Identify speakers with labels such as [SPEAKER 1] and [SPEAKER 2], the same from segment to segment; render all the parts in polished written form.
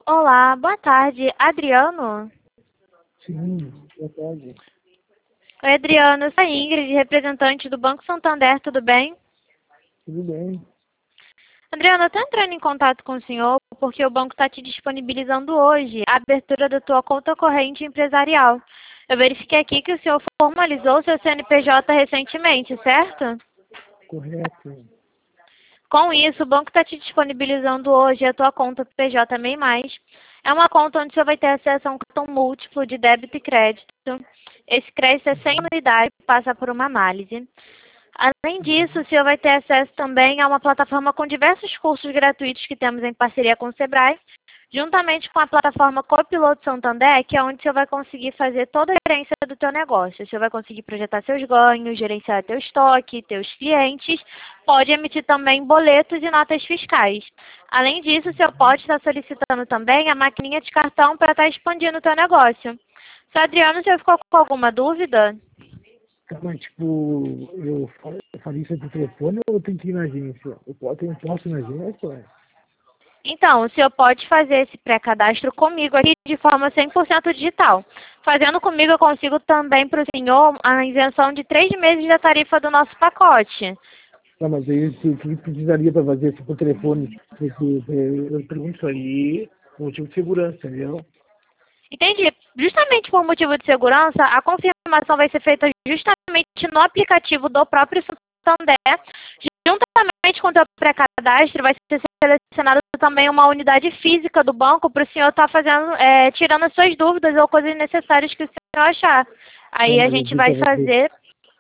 [SPEAKER 1] Olá, boa tarde. Adriano?
[SPEAKER 2] Sim, boa tarde.
[SPEAKER 1] Oi, Adriano. Eu sou a Ingrid, representante do Banco Santander, tudo bem?
[SPEAKER 2] Tudo bem?
[SPEAKER 1] Adriano, eu estou entrando em contato com o senhor porque o banco está te disponibilizando hoje a abertura da tua conta corrente empresarial. Eu verifiquei aqui que o senhor formalizou seu CNPJ recentemente, certo?
[SPEAKER 2] Correto.
[SPEAKER 1] Com isso, o banco está te disponibilizando hoje a tua conta PJ MEI+. É uma conta onde você vai ter acesso a um cartão múltiplo de débito e crédito. Esse crédito é sem anuidade e passa por uma análise. Além disso, o senhor vai ter acesso também a uma plataforma com diversos cursos gratuitos que temos em parceria com o Sebrae, juntamente com a plataforma Copiloto Santander, que é onde você vai conseguir fazer toda a gerência do teu negócio. Você vai conseguir projetar seus ganhos, gerenciar teu estoque, teus clientes, pode emitir também boletos e notas fiscais. Além disso, o senhor pode estar solicitando também a maquininha de cartão para estar expandindo o teu negócio. Seu Adriano, você ficou com alguma dúvida?
[SPEAKER 2] Tá, mas tipo, eu faria isso por telefone ou eu tenho que ir na agência? Eu posso ir na agência?
[SPEAKER 1] Então, o senhor pode fazer esse pré-cadastro comigo aqui de forma 100% digital. Fazendo comigo, eu consigo também para o senhor a isenção de 3 meses da tarifa do nosso pacote.
[SPEAKER 2] Tá, mas aí o que precisaria para fazer isso por telefone? Porque eu pergunto isso aí por motivo de segurança, entendeu?
[SPEAKER 1] Entendi. Justamente por motivo de segurança, a confirmação vai ser feita justamente no aplicativo do próprio Santander. Juntamente com o teu pré-cadastro, vai ser selecionado também uma unidade física do banco para o senhor estar fazendo, tirando as suas dúvidas ou coisas necessárias que o senhor achar.
[SPEAKER 2] Tá,
[SPEAKER 1] Aí a
[SPEAKER 2] mas eu
[SPEAKER 1] gente
[SPEAKER 2] digo
[SPEAKER 1] vai
[SPEAKER 2] para você,
[SPEAKER 1] fazer,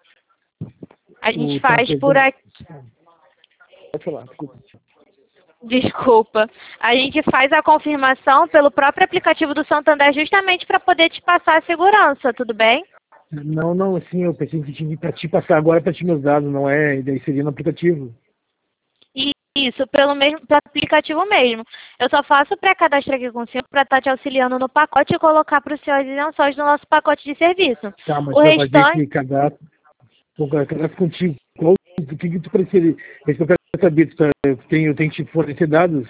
[SPEAKER 1] a gente
[SPEAKER 2] tá,
[SPEAKER 1] faz por aqui.
[SPEAKER 2] pode falar, desculpa.
[SPEAKER 1] Desculpa. A gente faz a confirmação pelo próprio aplicativo do Santander justamente para poder te passar a segurança, tudo bem?
[SPEAKER 2] Não, assim, eu pensei que tinha para te passar agora para te meus dados, não é? E daí seria no aplicativo.
[SPEAKER 1] Isso, pelo aplicativo mesmo. Eu só faço o pré-cadastro aqui com o senhor para estar te auxiliando no pacote e colocar para o senhor as isenções do nosso pacote de serviço.
[SPEAKER 2] Tá, mas
[SPEAKER 1] O
[SPEAKER 2] para fazer
[SPEAKER 1] restante,
[SPEAKER 2] esse cadastro, vou cadastro contigo. O que tu prefere? É isso que eu quero saber. Eu tenho que te fornecer dados?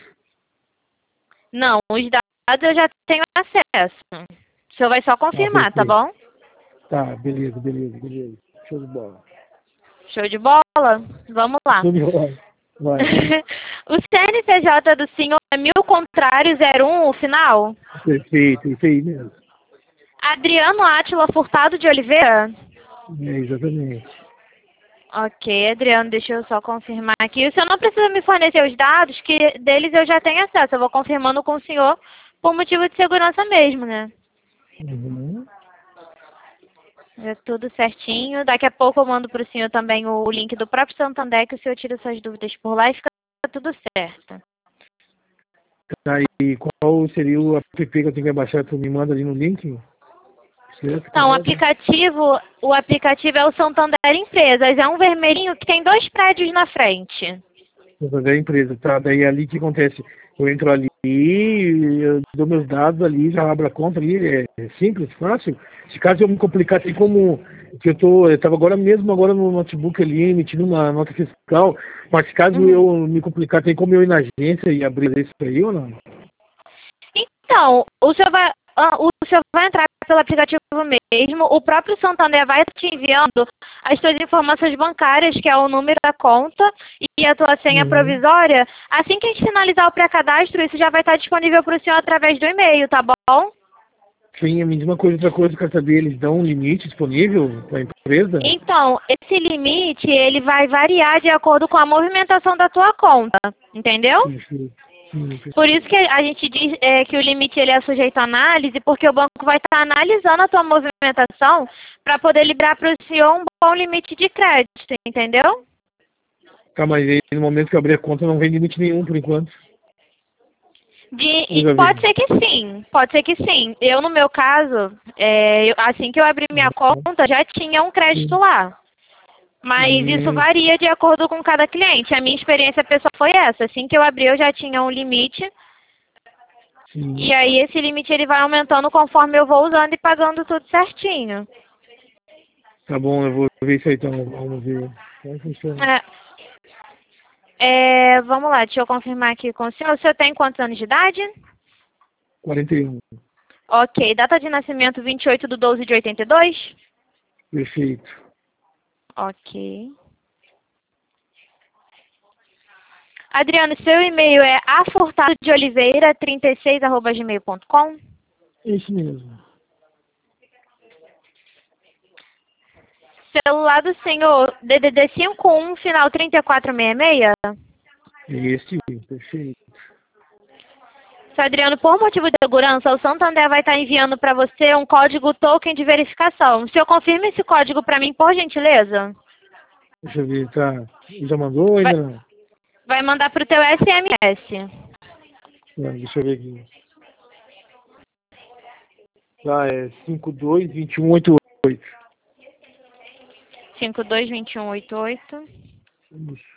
[SPEAKER 1] não, os dados eu já tenho acesso. O senhor vai só
[SPEAKER 2] Tá,
[SPEAKER 1] confirmar, tá
[SPEAKER 2] perfeito.
[SPEAKER 1] bom?
[SPEAKER 2] Tá, beleza. Show de bola.
[SPEAKER 1] Show de bola? Vamos lá.
[SPEAKER 2] Show de bola. Vai.
[SPEAKER 1] O CNPJ do senhor é 1000-01, o final?
[SPEAKER 2] Perfeito, isso aí mesmo.
[SPEAKER 1] Adriano Átila Furtado de Oliveira?
[SPEAKER 2] É, exatamente.
[SPEAKER 1] Ok, Adriano, deixa eu só confirmar aqui. O senhor não precisa me fornecer os dados, que deles eu já tenho acesso. Eu vou confirmando com o senhor por motivo de segurança mesmo, né?
[SPEAKER 2] Uhum.
[SPEAKER 1] É tudo certinho. Daqui a pouco eu mando para o senhor também o link do próprio Santander, que o senhor tira suas dúvidas por lá e fica tudo certo.
[SPEAKER 2] Tá, e qual seria o app que eu tenho que baixar? Tu me manda ali no link? Certo,
[SPEAKER 1] Então,
[SPEAKER 2] correto?
[SPEAKER 1] o aplicativo é o Santander Empresas. É um vermelhinho que tem 2 prédios na frente.
[SPEAKER 2] Vou fazer a empresa, tá? Daí ali o que acontece? Eu entro ali, eu dou meus dados ali, já abro a conta ali, é simples, fácil. Se caso eu me complicar, tem como que eu estava agora mesmo agora no notebook ali, emitindo uma nota fiscal, mas se caso
[SPEAKER 1] Uhum.
[SPEAKER 2] eu me complicar, tem como eu ir na agência e abrir isso aí ou não?
[SPEAKER 1] Então, o senhor vai entrar pelo aplicativo mesmo, o próprio Santander vai te enviando as suas informações bancárias, que é o número da conta e a tua senha
[SPEAKER 2] Uhum.
[SPEAKER 1] provisória. Assim que a gente finalizar o pré-cadastro, isso já vai estar disponível para o senhor através do e-mail, tá bom?
[SPEAKER 2] Sim, me diz uma coisa, outra coisa que eu quero saber, eles dão um limite disponível para a empresa?
[SPEAKER 1] Então, esse limite, ele vai variar de acordo com a movimentação da tua conta, entendeu?
[SPEAKER 2] Sim, sim.
[SPEAKER 1] Por isso que a gente diz que o limite ele é sujeito à análise, porque o banco vai estar analisando a tua movimentação para poder liberar para o senhor um bom limite de crédito, entendeu?
[SPEAKER 2] Tá, mas aí no momento que eu abrir a conta não vem limite nenhum por enquanto. Ou já
[SPEAKER 1] Pode
[SPEAKER 2] vem?
[SPEAKER 1] ser que sim, pode ser que sim. Eu, no meu caso, assim que eu abri minha conta, já tinha um crédito
[SPEAKER 2] Sim.
[SPEAKER 1] lá. Mas isso
[SPEAKER 2] Hum,
[SPEAKER 1] varia de acordo com cada cliente. A minha experiência pessoal foi essa. Assim que eu abri, eu já tinha um limite.
[SPEAKER 2] sim.
[SPEAKER 1] E aí esse limite ele vai aumentando conforme eu vou usando e pagando tudo certinho.
[SPEAKER 2] Tá bom, eu vou ver isso aí então. Vamos ver. Como funciona?
[SPEAKER 1] Vamos lá, deixa eu confirmar aqui com o senhor. O senhor tem quantos anos de idade?
[SPEAKER 2] 41.
[SPEAKER 1] Ok. Data de nascimento 28/12/82?
[SPEAKER 2] Perfeito.
[SPEAKER 1] Ok. Adriano, seu e-mail é afurtadodeoliveira36@gmail.com?
[SPEAKER 2] Isso mesmo.
[SPEAKER 1] Celular do senhor, DDD 51, final 3466?
[SPEAKER 2] Esse, perfeito.
[SPEAKER 1] Seu Adriano, por motivo de segurança, o Santander vai estar enviando para você um código token de verificação. O senhor confirma esse código para mim, por gentileza?
[SPEAKER 2] Deixa eu ver, tá. Já mandou ou ainda não?
[SPEAKER 1] Vai mandar para o teu SMS.
[SPEAKER 2] Não, deixa eu ver aqui. Tá, é 522188.
[SPEAKER 1] 522188.
[SPEAKER 2] Isso.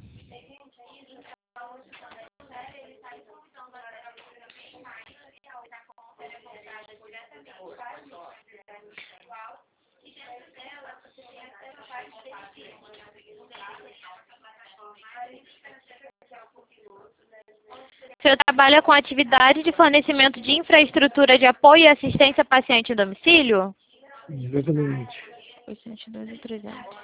[SPEAKER 1] O senhor trabalha com atividade de fornecimento de infraestrutura de apoio e assistência a paciente em domicílio?
[SPEAKER 2] Exatamente.
[SPEAKER 1] 812.300.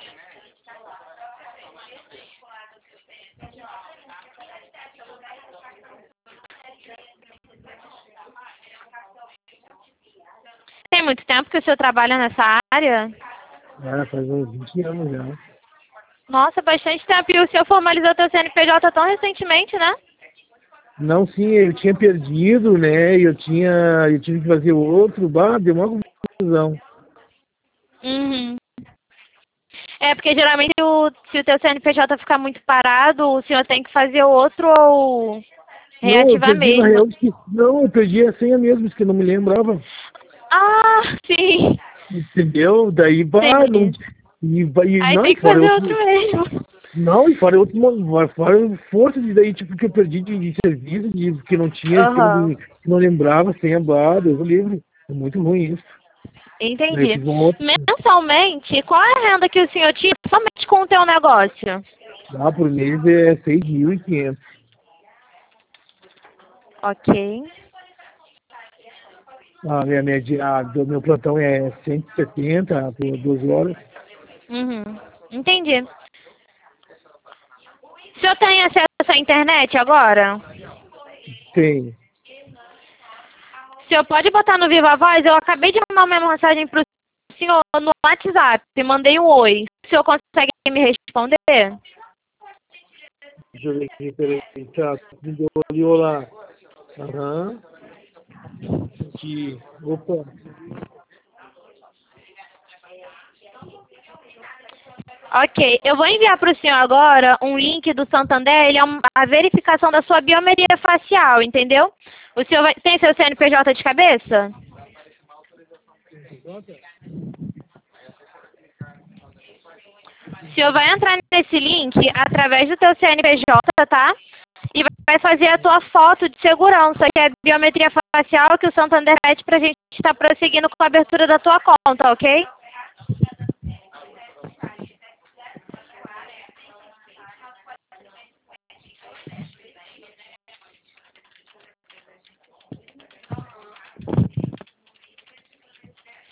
[SPEAKER 1] Tem muito tempo que o senhor trabalha nessa área?
[SPEAKER 2] Ah, faz uns 20 anos já.
[SPEAKER 1] Nossa, bastante tempo. E o senhor formalizou seu CNPJ tão recentemente, né?
[SPEAKER 2] Não, sim, eu tinha perdido, né? Eu tive que fazer outro, deu uma confusão.
[SPEAKER 1] Uhum. É, porque geralmente se o teu CNPJ ficar muito parado, o senhor tem que fazer outro ou
[SPEAKER 2] Não, eu
[SPEAKER 1] reativar
[SPEAKER 2] perdi na
[SPEAKER 1] mesmo.
[SPEAKER 2] real, não, eu perdi a senha mesmo, que eu não me lembrava.
[SPEAKER 1] Ah, sim.
[SPEAKER 2] Entendeu? Daí, não,
[SPEAKER 1] Entendi. Aí
[SPEAKER 2] não,
[SPEAKER 1] tem
[SPEAKER 2] e
[SPEAKER 1] que
[SPEAKER 2] fora
[SPEAKER 1] fazer
[SPEAKER 2] outro,
[SPEAKER 1] outro mesmo.
[SPEAKER 2] não, e fora força de daí, tipo, que eu perdi de serviço, que não tinha,
[SPEAKER 1] Aham.
[SPEAKER 2] que não lembrava, senha, Deus o livre. É muito ruim isso. Daí eu
[SPEAKER 1] Entendi.
[SPEAKER 2] fiz um outro,
[SPEAKER 1] Mensalmente, qual é a renda que o senhor tira somente com o teu negócio?
[SPEAKER 2] lá por mês é 6.500.
[SPEAKER 1] Ok.
[SPEAKER 2] Do meu plantão é 170 por 12 horas.
[SPEAKER 1] Uhum. Entendi. O senhor tem acesso à internet agora?
[SPEAKER 2] Tem.
[SPEAKER 1] O senhor pode botar no Viva Voz? Eu acabei de mandar uma mensagem para o senhor no WhatsApp. Mandei um oi. O senhor consegue me responder?
[SPEAKER 2] Deixa eu ver aqui, peraí. Tá, me olhou lá. Aham. Aqui. Opa.
[SPEAKER 1] Ok, eu vou enviar para o senhor agora um link do Santander, ele é a verificação da sua biometria facial, entendeu? O senhor tem seu CNPJ de cabeça? O senhor vai entrar nesse link através do teu CNPJ, tá? E vai fazer a tua foto de segurança, que é a biometria facial que o Santander pede para a gente estar prosseguindo com a abertura da tua conta, ok?